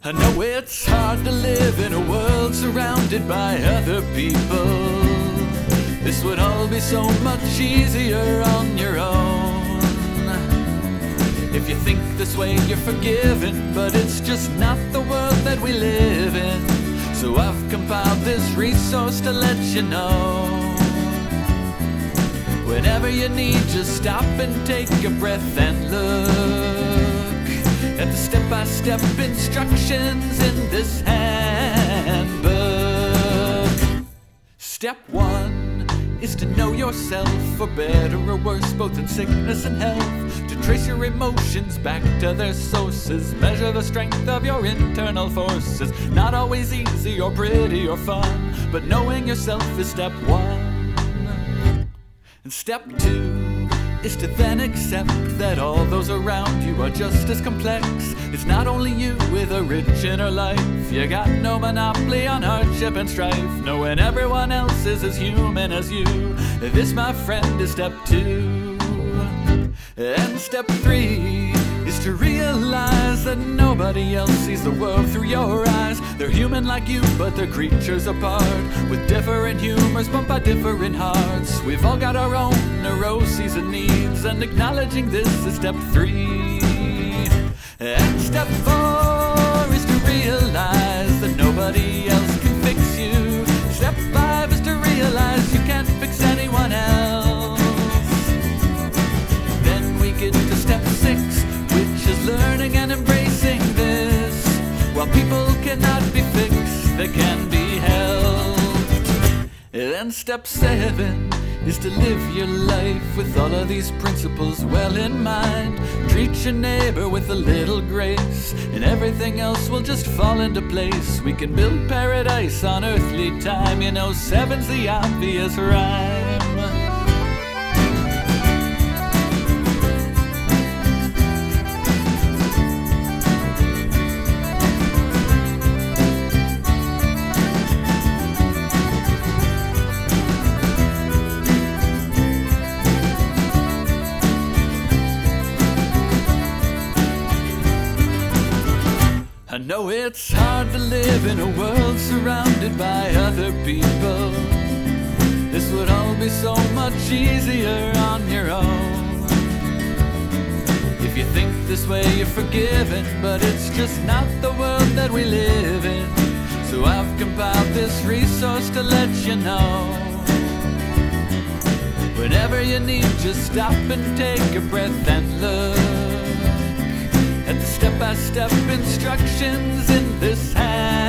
I know it's hard to live in a world surrounded by other people. This would all be so much easier on your own. If you think this way you're forgiven, but it's just not the world that we live in. So I've compiled this resource to let you know. Whenever you need, just stop and take a breath and look at the step-by-step instructions in this handbook. Step 1 is to know yourself, for better or worse, both in sickness and health. To trace your emotions back to their sources, measure the strength of your internal forces. Not always easy or pretty or fun, but knowing yourself is step 1. And step 2 is to then accept that all those around you are just as complex. It's not only you with a rich inner life. You got no monopoly on hardship and strife, knowing everyone else is as human as you. This, my friend, is step 2. And step 3 is to realize that nobody else sees the world through your eyes. They're human like you, but they're creatures apart, with different humors but by different hearts. We've all got our own neuroses and needs, and acknowledging this is step 3. And step 4 is to realize that nobody else can fix you. Step 5 is to realize you can't fix anyone else. Get to step 6, which is learning and embracing this. While people cannot be fixed, they can be helped. Then step 7 is to live your life with all of these principles well in mind. Treat your neighbor with a little grace, and everything else will just fall into place. We can build paradise on earthly time. You know, 7's the obvious rhyme. I know it's hard to live in a world surrounded by other people. This would all be so much easier on your own. If you think this way you're forgiven, but it's just not the world that we live in. So I've compiled this resource to let you know. Whenever you need, just stop and take a breath and look at the step-by-step instructions in this hand.